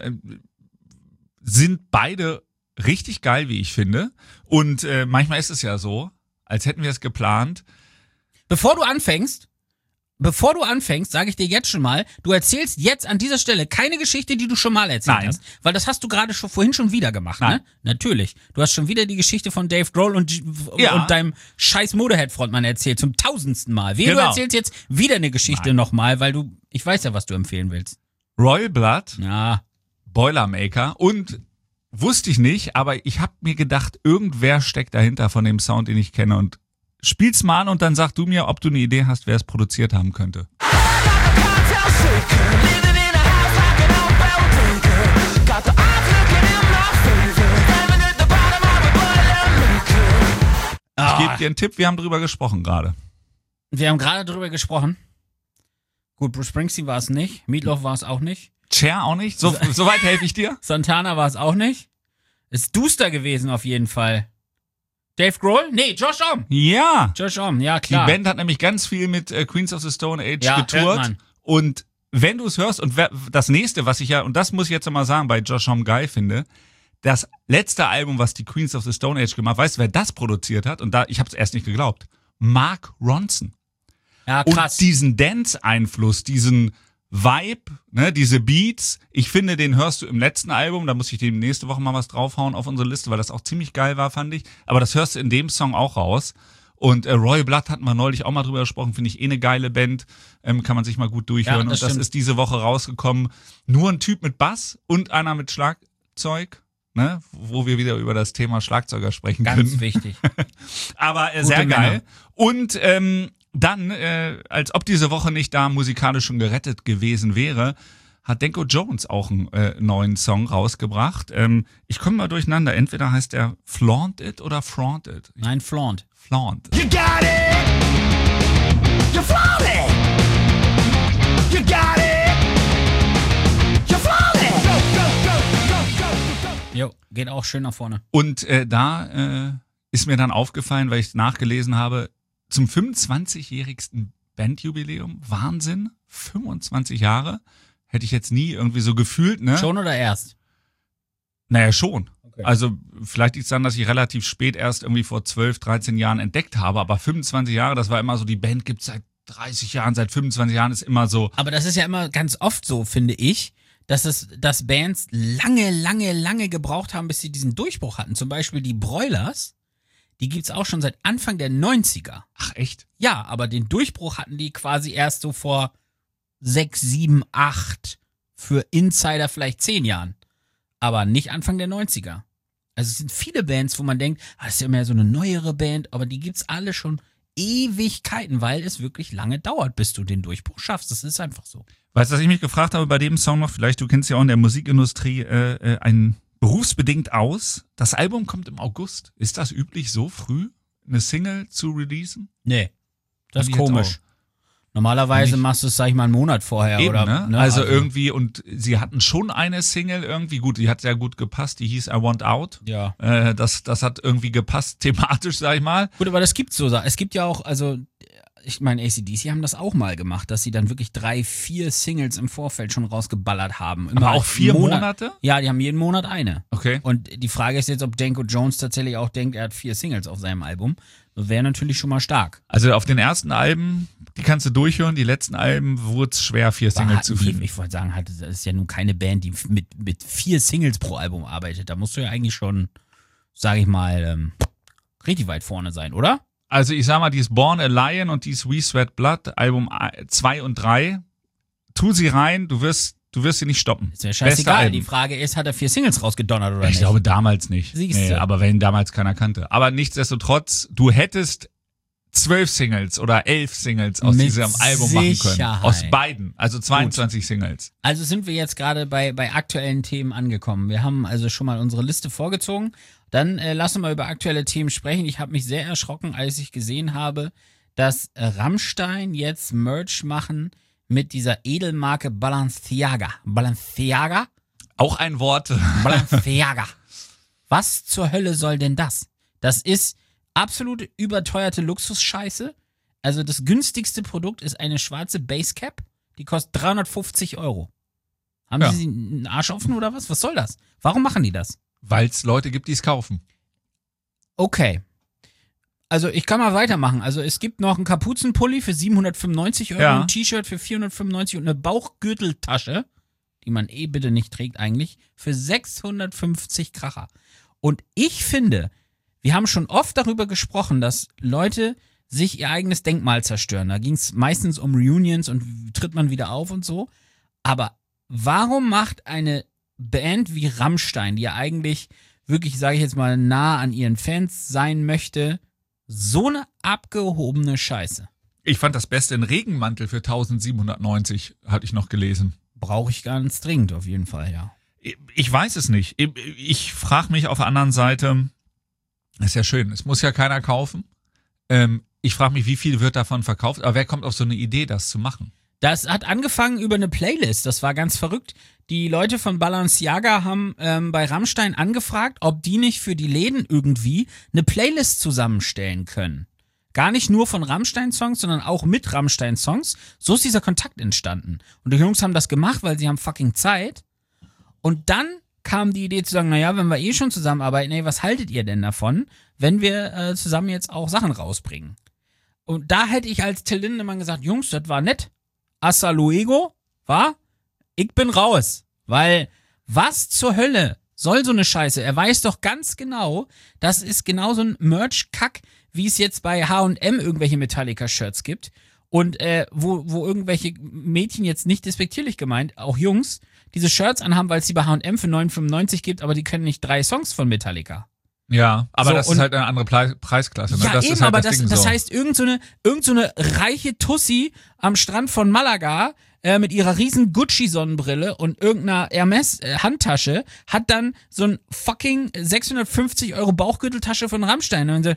sind beide richtig geil, wie ich finde. Und manchmal ist es ja so, als hätten wir es geplant. Bevor du anfängst, sage ich dir jetzt schon mal, du erzählst jetzt an dieser Stelle keine Geschichte, die du schon mal erzählt Nein. hast. Weil das hast du gerade vorhin schon wieder gemacht, ne? Natürlich. Du hast schon wieder die Geschichte von Dave Grohl und deinem scheiß Motorhead-Frontmann erzählt, zum 1000. Mal. Du erzählst jetzt wieder eine Geschichte nochmal, weil ich weiß ja, was du empfehlen willst. Royal Blood, Ja. Boilermaker und wusste ich nicht, aber ich habe mir gedacht, irgendwer steckt dahinter von dem Sound, den ich kenne und spiel's mal an und dann sag du mir, ob du eine Idee hast, wer es produziert haben könnte. Ich gebe dir einen Tipp, wir haben drüber gesprochen gerade. Wir haben gerade drüber gesprochen. Gut, Bruce Springsteen war es nicht, Meatloaf war es auch nicht, Cher auch nicht? So weit helfe ich dir? Santana war es auch nicht. Ist Duster gewesen auf jeden Fall. Dave Grohl? Nee, Josh Homme. Ja. Josh Homme, ja Die klar. Band hat nämlich ganz viel mit Queens of the Stone Age Ja, hört getourt. man. Und wenn du es hörst, und das nächste, was ich ja, und das muss ich jetzt nochmal sagen, bei Josh Homme geil finde, das letzte Album, was die Queens of the Stone Age gemacht, weißt du, wer das produziert hat? Und ich habe es erst nicht geglaubt. Mark Ronson. Ja, krass. Und diesen Dance-Einfluss, diesen Vibe, ne, diese Beats, ich finde, den hörst du im letzten Album, da muss ich dem nächste Woche mal was draufhauen auf unsere Liste, weil das auch ziemlich geil war, fand ich. Aber das hörst du in dem Song auch raus. Und Royal Blood hatten wir neulich auch mal drüber gesprochen, finde ich eine geile Band, kann man sich mal gut durchhören. Ja, und das stimmt. ist diese Woche rausgekommen. Nur ein Typ mit Bass und einer mit Schlagzeug, ne, wo wir wieder über das Thema Schlagzeuger sprechen können. Ganz wichtig. Aber sehr Männer. geil. Und dann, als ob diese Woche nicht da musikalisch schon gerettet gewesen wäre, hat Denko Jones auch einen neuen Song rausgebracht. Ich komme mal durcheinander. Entweder heißt er Flaunt It oder Front It. Nein, Flaunt. Flaunt. You got it. You flaunt it. You got it. You flaunt it. Go, go, go, go, go, go. Jo, geht auch schön nach vorne. Und da ist mir dann aufgefallen, weil ich nachgelesen habe, zum 25-jährigsten Bandjubiläum, Wahnsinn, 25 Jahre, hätte ich jetzt nie irgendwie so gefühlt, ne? Schon oder erst? Naja, schon. Okay. Also vielleicht liegt es daran, dass ich relativ spät erst irgendwie vor 12, 13 Jahren entdeckt habe, aber 25 Jahre, das war immer so, die Band gibt's seit 30 Jahren, seit 25 Jahren ist immer so. Aber das ist ja immer ganz oft so, finde ich, dass Bands lange gebraucht haben, bis sie diesen Durchbruch hatten. Zum Beispiel die Broilers, die gibt's auch schon seit Anfang der 90er. Ach echt? Ja, aber den Durchbruch hatten die quasi erst so vor 6, 7, 8, für Insider vielleicht 10 Jahren. Aber nicht Anfang der 90er. Also es sind viele Bands, wo man denkt, das ist ja mehr so eine neuere Band, aber die gibt's alle schon Ewigkeiten, weil es wirklich lange dauert, bis du den Durchbruch schaffst. Das ist einfach so. Weißt du, was ich mich gefragt habe bei dem Song noch? Vielleicht, du kennst ja auch in der Musikindustrie einen berufsbedingt aus. Das Album kommt im August. Ist das üblich, so früh eine Single zu releasen? Nee, das ist Hab ich jetzt komisch. Normalerweise Nicht. machst du es, sag ich mal, einen Monat vorher. Eben, oder, ne? Also irgendwie, und sie hatten schon eine Single irgendwie, gut, die hat sehr gut gepasst, die hieß I Want Out. Ja. Das hat irgendwie gepasst, thematisch, sag ich mal. Gut, aber das gibt's so. Es gibt ja auch, also ich meine, AC/DC haben das auch mal gemacht, dass sie dann wirklich 3, 4 Singles im Vorfeld schon rausgeballert haben. Immer Aber auch 4 Monate? Ja, die haben jeden Monat eine. Okay. Und die Frage ist jetzt, ob Danko Jones tatsächlich auch denkt, er hat 4 Singles auf seinem Album. Das wäre natürlich schon mal stark. Also auf den ersten Alben, die kannst du durchhören, die letzten Alben wurde es schwer, 4 Singles zu finden. Ich wollte sagen, das ist ja nun keine Band, die mit 4 Singles pro Album arbeitet. Da musst du ja eigentlich schon, sage ich mal, richtig weit vorne sein, oder? Also ich sag mal, die ist Born a Lion und die ist We Sweat Blood, Album 2 und 3. Tu sie rein, du wirst sie nicht stoppen. Ist ja scheißegal. Die Frage ist, hat er 4 Singles rausgedonnert oder nicht? Ich glaube damals nicht. Siehst du. Nee, aber wenn damals keiner kannte. Aber nichtsdestotrotz, du hättest 12 Singles oder 11 Singles aus Mit diesem Album machen können. Sicherheit. Aus beiden. Also 22 Singles. Also sind wir jetzt gerade bei aktuellen Themen angekommen. Wir haben also schon mal unsere Liste vorgezogen. Dann lass uns mal über aktuelle Themen sprechen. Ich habe mich sehr erschrocken, als ich gesehen habe, dass Rammstein jetzt Merch machen mit dieser Edelmarke Balenciaga. Balenciaga? Auch ein Wort. Balenciaga. Was zur Hölle soll denn das? Das ist absolut überteuerte Luxusscheiße. Also das günstigste Produkt ist eine schwarze Basecap. Die kostet 350 €. Haben Sie einen Arsch offen oder was? Was soll das? Warum machen die das? Weil es Leute gibt, die es kaufen. Okay. Also ich kann mal weitermachen. Also es gibt noch einen Kapuzenpulli für 795 €, Ja. ein T-Shirt für 495 und eine Bauchgürteltasche, die man bitte nicht trägt eigentlich, für 650 Kracher. Und ich finde, wir haben schon oft darüber gesprochen, dass Leute sich ihr eigenes Denkmal zerstören. Da ging es meistens um Reunions und tritt man wieder auf und so. Aber warum macht eine Band wie Rammstein, die ja eigentlich wirklich, sage ich jetzt mal, nah an ihren Fans sein möchte, so eine abgehobene Scheiße? Ich fand das Beste in Regenmantel für 1790, hatte ich noch gelesen. Brauche ich ganz dringend auf jeden Fall, ja. Ich weiß es nicht. Ich frage mich auf der anderen Seite, ist ja schön, es muss ja keiner kaufen. Ich frage mich, wie viel wird davon verkauft, aber wer kommt auf so eine Idee, das zu machen? Das hat angefangen über eine Playlist, das war ganz verrückt. Die Leute von Balenciaga haben bei Rammstein angefragt, ob die nicht für die Läden irgendwie eine Playlist zusammenstellen können. Gar nicht nur von Rammstein-Songs, sondern auch mit Rammstein-Songs. So ist dieser Kontakt entstanden. Und die Jungs haben das gemacht, weil sie haben fucking Zeit. Und dann kam die Idee zu sagen, naja, wenn wir eh schon zusammenarbeiten, ey, was haltet ihr denn davon, wenn wir zusammen jetzt auch Sachen rausbringen? Und da hätte ich als Till Lindemann gesagt, Jungs, das war nett. Hasta luego, wa? Ich bin raus. Weil, was zur Hölle soll so eine Scheiße? Er weiß doch ganz genau, das ist genau so ein Merch-Kack, wie es jetzt bei H&M irgendwelche Metallica-Shirts gibt. Und wo irgendwelche Mädchen jetzt nicht despektierlich gemeint, auch Jungs, diese Shirts anhaben, weil es die bei H&M für 9,95 gibt, aber die können nicht 3 Songs von Metallica. Ja, aber So, das ist halt eine andere Preisklasse. Ne? Ja, das eben, ist halt aber das Ding das so. heißt, irgend so eine reiche Tussi am Strand von Malaga mit ihrer riesen Gucci-Sonnenbrille und irgendeiner Hermes-Handtasche hat dann so ein fucking 650 € Bauchgürteltasche von Rammstein. Und so,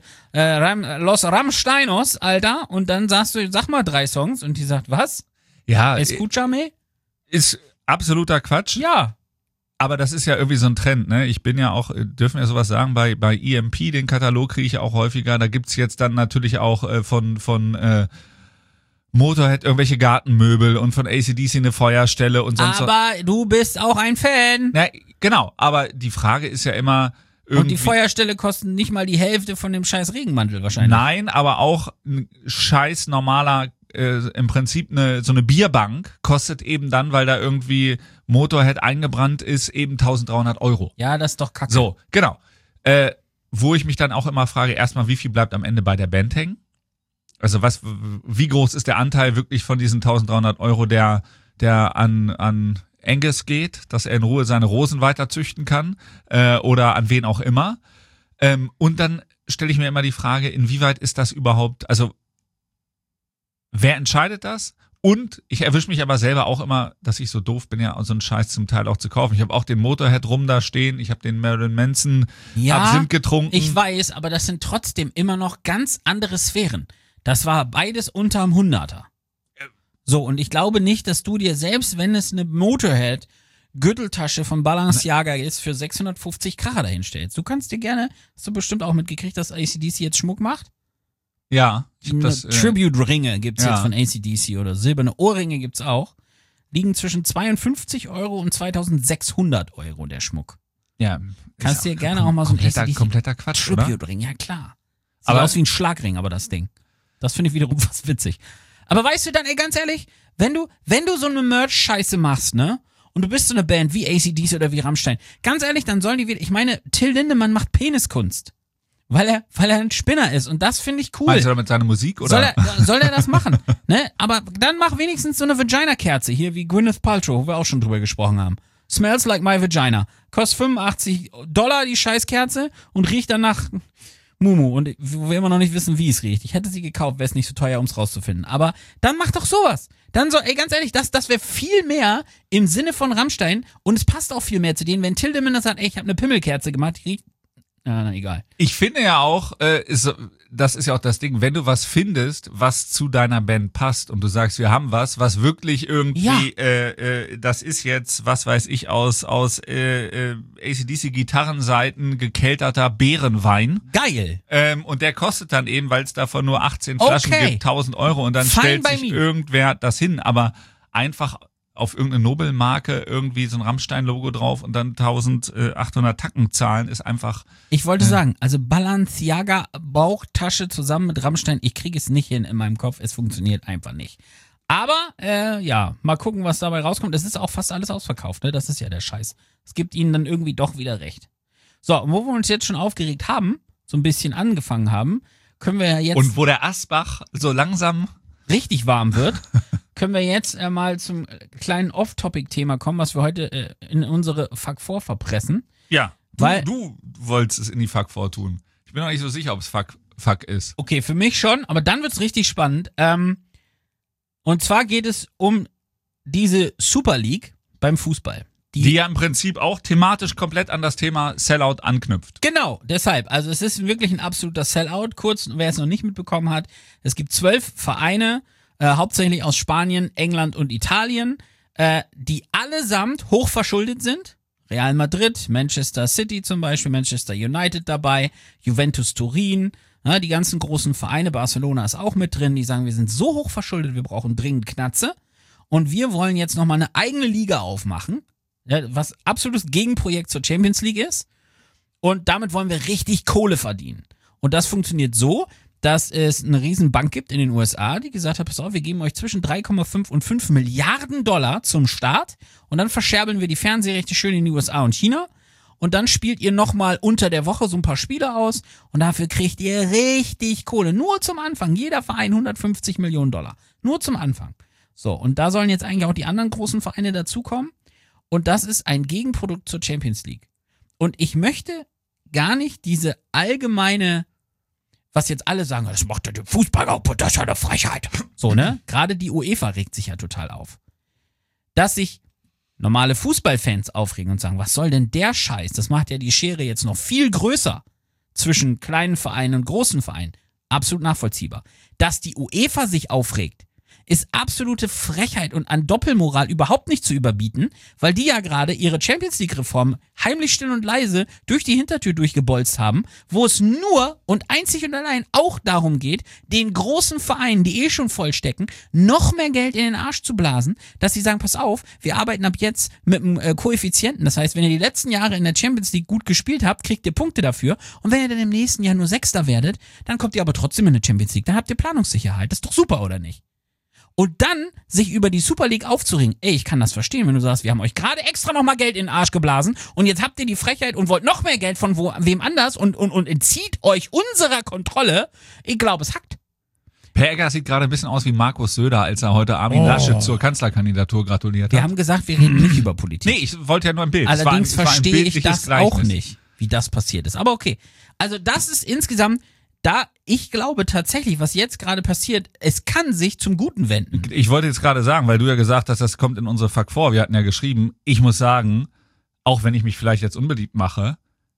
Los Rammsteinos, Alter. Und dann sagst du, sag mal 3 Songs. Und die sagt, was? Ja, Escúchame? ist absoluter Quatsch. Ja. Aber das ist ja irgendwie so ein Trend, ne? Ich bin ja auch, dürfen wir sowas sagen, bei EMP, den Katalog kriege ich auch häufiger. Da gibt's jetzt dann natürlich auch von Motorhead irgendwelche Gartenmöbel und von AC/DC eine Feuerstelle und sonst was. Aber du bist auch ein Fan. Na, genau, aber die Frage ist ja immer irgendwie. Und die Feuerstelle kosten nicht mal die Hälfte von dem scheiß Regenmantel wahrscheinlich. Nein, aber auch ein scheiß normaler, im Prinzip so eine Bierbank kostet eben dann, weil da irgendwie Motorhead eingebrannt ist, eben 1.300 €. Ja, das ist doch kacke. So, genau. Wo ich mich dann auch immer frage, erstmal, wie viel bleibt am Ende bei der Band hängen? Also wie groß ist der Anteil wirklich von diesen 1.300 €, der an Angus geht, dass er in Ruhe seine Rosen weiter züchten kann, oder an wen auch immer. Und dann stelle ich mir immer die Frage, inwieweit ist das überhaupt, also wer entscheidet das? Und ich erwische mich aber selber auch immer, dass ich so doof bin, ja, so einen Scheiß zum Teil auch zu kaufen. Ich habe auch den Motorhead rum da stehen, ich habe den Marilyn Manson Absinth getrunken. Ich weiß, aber das sind trotzdem immer noch ganz andere Sphären. Das war beides unterm 100er. So, und ich glaube nicht, dass du dir, selbst wenn es eine Motorhead Gürteltasche von Balenciaga ist, für 650 Kracher dahinstellst. Du kannst dir gerne, hast du bestimmt auch mitgekriegt, dass AC/DC jetzt Schmuck macht? Ja, ich hab das. Tribute-Ringe gibt's ja. jetzt von AC/DC oder silberne Ohrringe gibt's auch. Liegen zwischen 52 Euro und 2.600 Euro der Schmuck. Ja. Kannst dir gerne auch mal so ein AC/DC kompletter Quatsch, oder? Tribute-Ring, ja klar. Sieht Aber- aus wie ein Schlagring, aber das Ding. Das finde ich wiederum was witzig. Aber weißt du dann, ey, ganz ehrlich, wenn du so eine Merch-Scheiße machst, ne? Und du bist so eine Band wie AC/DC oder wie Rammstein. Ganz ehrlich, dann sollen die wieder, ich meine, Till Lindemann macht Peniskunst. Weil er ein Spinner ist. Und das finde ich cool. Meinst du mit seiner Musik, oder? Soll er das machen? Ne? Aber dann mach wenigstens so eine Vagina-Kerze hier wie Gwyneth Paltrow, wo wir auch schon drüber gesprochen haben. Smells like my vagina. Kostet $85 die Scheißkerze und riecht danach Mumu. Und wo wir immer noch nicht wissen, wie es riecht. Ich hätte sie gekauft, wäre es nicht so teuer, um es rauszufinden. Aber dann mach doch sowas. Dann so, ey, ganz ehrlich, das wäre viel mehr im Sinne von Rammstein und es passt auch viel mehr zu denen, wenn Till Lindemann sagt, ey, ich habe eine Pimmelkerze gemacht, die riecht. Na, egal. Ich finde ja auch, das ist ja auch das Ding, wenn du was findest, was zu deiner Band passt und du sagst, wir haben was wirklich irgendwie, das ist jetzt, was weiß ich, aus AC/DC Gitarrenseiten gekelterter Beerenwein. Geil. Und der kostet dann eben, weil es davon nur 18 Flaschen gibt, 1.000 Euro und dann Fine stellt by sich me. irgendwer das hin, aber einfach auf irgendeine Nobelmarke irgendwie so ein Rammstein-Logo drauf und dann 1.800 Tacken zahlen, ist einfach. Ich wollte sagen, also Balenciaga Bauchtasche zusammen mit Rammstein, ich kriege es nicht hin in meinem Kopf, es funktioniert einfach nicht. Aber, ja, mal gucken, was dabei rauskommt. Es ist auch fast alles ausverkauft, ne? Das ist ja der Scheiß. Es gibt ihnen dann irgendwie doch wieder recht. So, und wo wir uns jetzt schon aufgeregt haben, so ein bisschen angefangen haben, können wir ja jetzt Und wo der Asbach so langsam. richtig warm wird, können wir jetzt mal zum kleinen Off-Topic-Thema kommen, was wir heute in unsere Fuck 4 verpressen. Ja. Weil- Du wolltest es in die Fuck 4 tun. Ich bin noch nicht so sicher, ob es Fuck ist. Okay, für mich schon, aber dann wird's richtig spannend. Und zwar geht es um diese Super League beim Fußball. Die ja im Prinzip auch thematisch komplett an das Thema Sellout anknüpft. Genau, deshalb. Also es ist wirklich ein absoluter Sellout. Kurz, wer es noch nicht mitbekommen hat, es gibt 12 Vereine, hauptsächlich aus Spanien, England und Italien, die allesamt hochverschuldet sind. Real Madrid, Manchester City zum Beispiel, Manchester United dabei, Juventus Turin, die ganzen großen Vereine, Barcelona ist auch mit drin, die sagen, wir sind so hochverschuldet, wir brauchen dringend Knatze. Und wir wollen jetzt nochmal eine eigene Liga aufmachen, was absolutes Gegenprojekt zur Champions League ist. Und damit wollen wir richtig Kohle verdienen. Und das funktioniert so, dass es eine riesen Bank gibt in den USA, die gesagt hat, pass auf, wir geben euch zwischen 3,5 und 5 Milliarden Dollar zum Start und dann verscherbeln wir die Fernsehrechte schön in die USA und China und dann spielt ihr nochmal unter der Woche so ein paar Spiele aus und dafür kriegt ihr richtig Kohle. Nur zum Anfang, jeder Verein 150 Millionen Dollar. Nur zum Anfang. So, und da sollen jetzt eigentlich auch die anderen großen Vereine dazukommen und das ist ein Gegenprodukt zur Champions League. Und ich möchte gar nicht diese allgemeine, was jetzt alle sagen, das macht ja den Fußball kaputt, das ist ja eine Frechheit. So, ne? Gerade die UEFA regt sich ja total auf. Dass sich normale Fußballfans aufregen und sagen, was soll denn der Scheiß? Das macht ja die Schere jetzt noch viel größer zwischen kleinen Vereinen und großen Vereinen. Absolut nachvollziehbar. Dass die UEFA sich aufregt, ist absolute Frechheit und an Doppelmoral überhaupt nicht zu überbieten, weil die ja gerade ihre Champions-League-Reform heimlich still und leise durch die Hintertür durchgebolzt haben, wo es nur und einzig und allein auch darum geht, den großen Vereinen, die schon vollstecken, noch mehr Geld in den Arsch zu blasen, dass sie sagen, pass auf, wir arbeiten ab jetzt mit einem Koeffizienten. Das heißt, wenn ihr die letzten Jahre in der Champions League gut gespielt habt, kriegt ihr Punkte dafür und wenn ihr dann im nächsten Jahr nur Sechster werdet, dann kommt ihr aber trotzdem in der Champions League. Dann habt ihr Planungssicherheit. Das ist doch super, oder nicht? Und dann sich über die Super League aufzuringen. Ey, ich kann das verstehen, wenn du sagst, wir haben euch gerade extra nochmal Geld in den Arsch geblasen und jetzt habt ihr die Frechheit und wollt noch mehr Geld von wem anders und entzieht euch unserer Kontrolle. Ich glaube, es hackt. Per Egger sieht gerade ein bisschen aus wie Markus Söder, als er heute Armin Laschet zur Kanzlerkandidatur gratuliert Wir hat. haben gesagt, wir reden nicht über Politik. Nee, ich wollte ja nur ein Bild. Allerdings Es war ein verstehe ich bildliches das Gleichnis. auch nicht, wie das passiert ist. Aber okay. Also das ist insgesamt, da ich glaube tatsächlich, was jetzt gerade passiert, es kann sich zum Guten wenden. Ich wollte jetzt gerade sagen, weil du ja gesagt hast, das kommt in unsere Fuck 4. Wir hatten ja geschrieben, ich muss sagen, auch wenn ich mich vielleicht jetzt unbeliebt mache,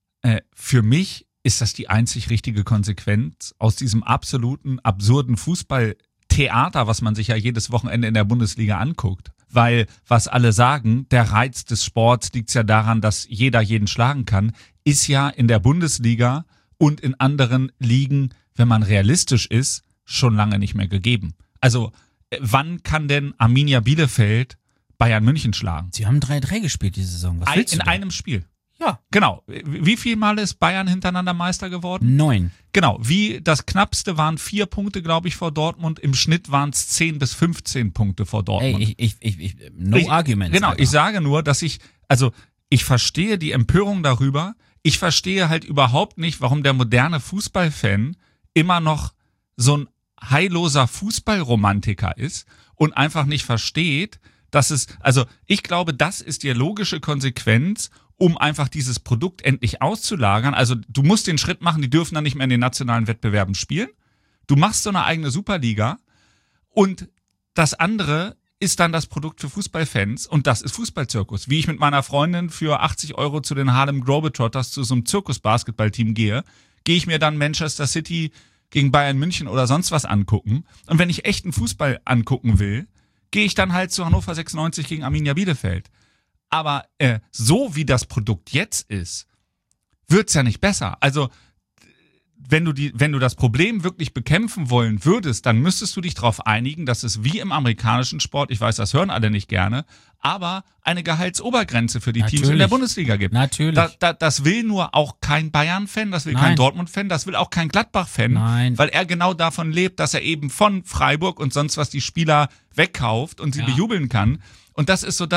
für mich ist das die einzig richtige Konsequenz aus diesem absoluten, absurden Fußballtheater, was man sich ja jedes Wochenende in der Bundesliga anguckt. Weil, was alle sagen, der Reiz des Sports liegt ja daran, dass jeder jeden schlagen kann, ist ja in der Bundesliga und in anderen Ligen, wenn man realistisch ist, schon lange nicht mehr gegeben. Also wann kann denn Arminia Bielefeld Bayern München schlagen? Sie haben 3-3 gespielt diese Saison. Was willst du In denn? einem Spiel. Ja. Genau. Wie viel Mal ist Bayern hintereinander Meister geworden? 9. Genau. Das knappste waren 4 Punkte, glaube ich, vor Dortmund. Im Schnitt waren es 10 bis 15 Punkte vor Dortmund. Ey, no arguments. Genau. Alter. Ich sage nur, dass ich verstehe die Empörung darüber. Ich verstehe halt überhaupt nicht, warum der moderne Fußballfan immer noch so ein heilloser Fußballromantiker ist und einfach nicht versteht, dass ich glaube, das ist die logische Konsequenz, um einfach dieses Produkt endlich auszulagern. Also du musst den Schritt machen, die dürfen dann nicht mehr in den nationalen Wettbewerben spielen. Du machst so eine eigene Superliga und das andere ist dann das Produkt für Fußballfans und das ist Fußballzirkus. Wie ich mit meiner Freundin für 80 € zu den Harlem Globetrotters zu so einem Zirkus-Basketball-Team gehe ich mir dann Manchester City gegen Bayern München oder sonst was angucken. Und wenn ich echten Fußball angucken will, gehe ich dann halt zu Hannover 96 gegen Arminia Bielefeld. Aber so wie das Produkt jetzt ist, wird's ja nicht besser. Also wenn du das Problem wirklich bekämpfen wollen würdest, dann müsstest du dich darauf einigen, dass es wie im amerikanischen Sport, ich weiß, das hören alle nicht gerne, aber eine Gehaltsobergrenze für die Teams in der Bundesliga gibt. Natürlich. Das will nur auch kein Bayern-Fan, das will kein Dortmund-Fan, das will auch kein Gladbach-Fan, weil er genau davon lebt, dass er eben von Freiburg und sonst was die Spieler wegkauft und sie bejubeln kann. Und das ist so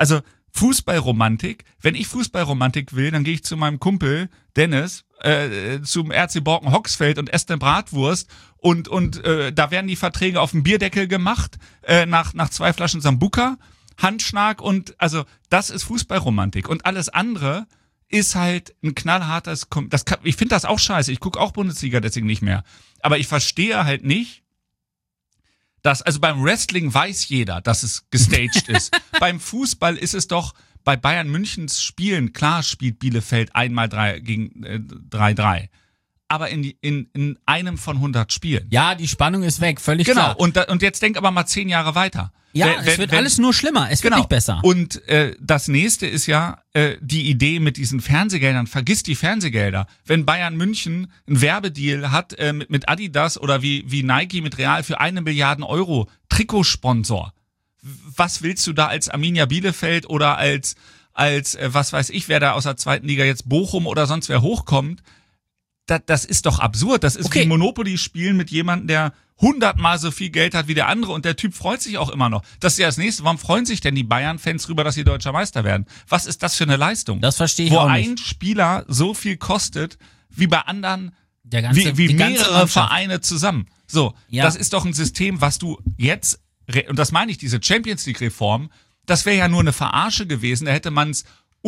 Fußballromantik. Wenn ich Fußballromantik will, dann gehe ich zu meinem Kumpel Dennis zum RC Borken Hoxfeld und esse eine Bratwurst und da werden die Verträge auf dem Bierdeckel gemacht nach 2 Flaschen Sambuca, Handschlag und also das ist Fußballromantik und alles andere ist halt ein knallhartes, ich finde das auch scheiße, ich gucke auch Bundesliga deswegen nicht mehr, aber ich verstehe halt nicht, also beim Wrestling weiß jeder, dass es gestaged ist. Beim Fußball ist es doch bei Bayern Münchens Spielen, klar spielt Bielefeld einmal 3-3. Aber in einem von 100 Spielen. Ja, die Spannung ist weg, völlig klar. Genau, und jetzt denk aber mal 10 Jahre weiter. Ja, es wird alles nur schlimmer, es wird nicht besser. Und das nächste ist ja die Idee mit diesen Fernsehgeldern. Vergiss die Fernsehgelder. Wenn Bayern München einen Werbedeal hat mit Adidas oder wie Nike mit Real für 1 Milliarde € Trikotsponsor, was willst du da als Arminia Bielefeld oder als was weiß ich, wer da aus der 2. Liga jetzt Bochum oder sonst wer hochkommt? Das ist doch absurd. Das ist wie Monopoly spielen mit jemandem, der 100-mal so viel Geld hat wie der andere und der Typ freut sich auch immer noch. Das ist ja das Nächste. Warum freuen sich denn die Bayern-Fans drüber, dass sie deutscher Meister werden? Was ist das für eine Leistung? Das verstehe ich auch nicht. Wo ein Spieler so viel kostet, wie bei anderen, wie mehrere Vereine zusammen. So, Das ist doch ein System, was du jetzt, und das meine ich, diese Champions-League-Reform, das wäre ja nur eine Verarsche gewesen. Da hätte man es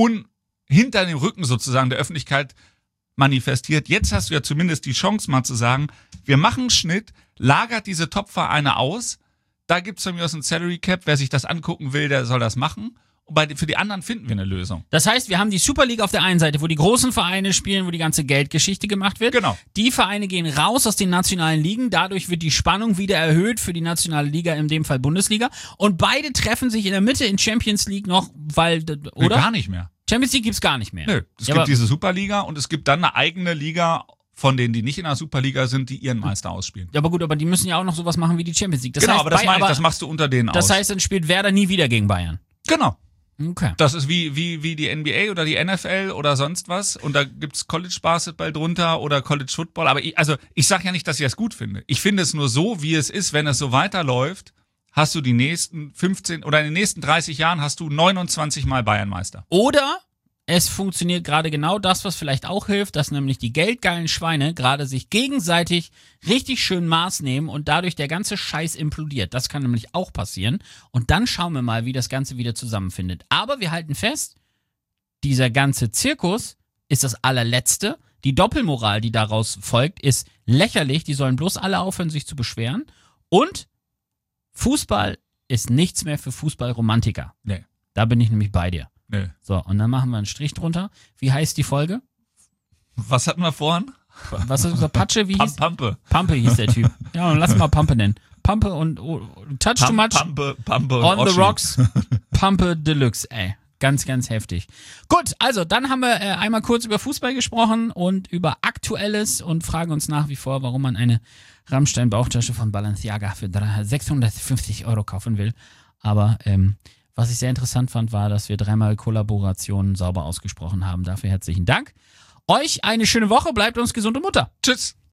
hinter dem Rücken sozusagen der Öffentlichkeit manifestiert. Jetzt hast du ja zumindest die Chance mal zu sagen, wir machen einen Schnitt, lagert diese Top-Vereine aus, da gibt's von mir aus ein Salary Cap, wer sich das angucken will, der soll das machen. Und für die anderen finden wir eine Lösung. Das heißt, wir haben die Super League auf der einen Seite, wo die großen Vereine spielen, wo die ganze Geldgeschichte gemacht wird. Genau. Die Vereine gehen raus aus den nationalen Ligen, dadurch wird die Spannung wieder erhöht für die nationale Liga, in dem Fall Bundesliga. Und beide treffen sich in der Mitte in Champions League noch, oder? Nee, gar nicht mehr. Champions League gibt's gar nicht mehr. Nö, es gibt diese Superliga und es gibt dann eine eigene Liga von denen, die nicht in der Superliga sind, die ihren Meister ausspielen. Ja, aber gut, aber die müssen ja auch noch sowas machen wie die Champions League. Das heißt, aber das machst du unter denen aus. Das heißt, dann spielt Werder nie wieder gegen Bayern. Genau. Okay. Das ist wie die NBA oder die NFL oder sonst was. Und da gibt's College Basketball drunter oder College Football. Aber ich sag ja nicht, dass ich das gut finde. Ich finde es nur so, wie es ist, wenn es so weiterläuft, hast du die nächsten 15 oder in den nächsten 30 Jahren hast du 29 Mal Bayernmeister. Oder es funktioniert gerade genau das, was vielleicht auch hilft, dass nämlich die geldgeilen Schweine gerade sich gegenseitig richtig schön Maß nehmen und dadurch der ganze Scheiß implodiert. Das kann nämlich auch passieren. Und dann schauen wir mal, wie das Ganze wieder zusammenfindet. Aber wir halten fest, dieser ganze Zirkus ist das allerletzte. Die Doppelmoral, die daraus folgt, ist lächerlich. Die sollen bloß alle aufhören, sich zu beschweren. Und Fußball ist nichts mehr für Fußballromantiker. Nee. Da bin ich nämlich bei dir. Nee. So, und dann machen wir einen Strich drunter. Wie heißt die Folge? Was hatten wir vorhin? Was hast du gesagt? Patsche? Wie hieß? Pampe. Pampe hieß der Typ. Ja, und lass mal Pampe nennen. Pampe und Touch Too Much. Pampe On und the Oschi. Rocks. Pampe Deluxe, ey. Ganz, ganz heftig. Gut, also dann haben wir einmal kurz über Fußball gesprochen und über Aktuelles und fragen uns nach wie vor, warum man eine Rammstein-Bauchtasche von Balenciaga für 650 € kaufen will. Aber was ich sehr interessant fand, war, dass wir 3-mal Kollaborationen sauber ausgesprochen haben. Dafür herzlichen Dank. Euch eine schöne Woche, bleibt uns gesund und munter. Tschüss.